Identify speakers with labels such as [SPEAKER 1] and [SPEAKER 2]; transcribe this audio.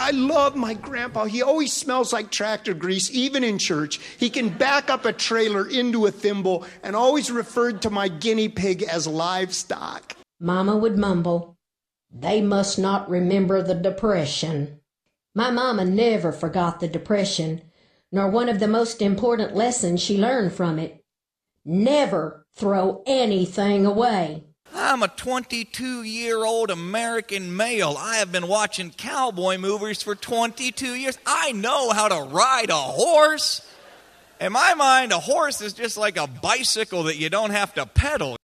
[SPEAKER 1] I love my grandpa. He always smells like tractor grease, even in church. He can back up a trailer into a thimble and always referred to my guinea pig as livestock.
[SPEAKER 2] Mama would mumble, "They must not remember the Depression." My mama never forgot the Depression, nor one of the most important lessons she learned from it. Never throw anything away.
[SPEAKER 3] I'm a 22-year-old American male. I have been watching cowboy movies for 22 years. I know how to ride a horse. In my mind, a horse is just like a bicycle that you don't have to pedal.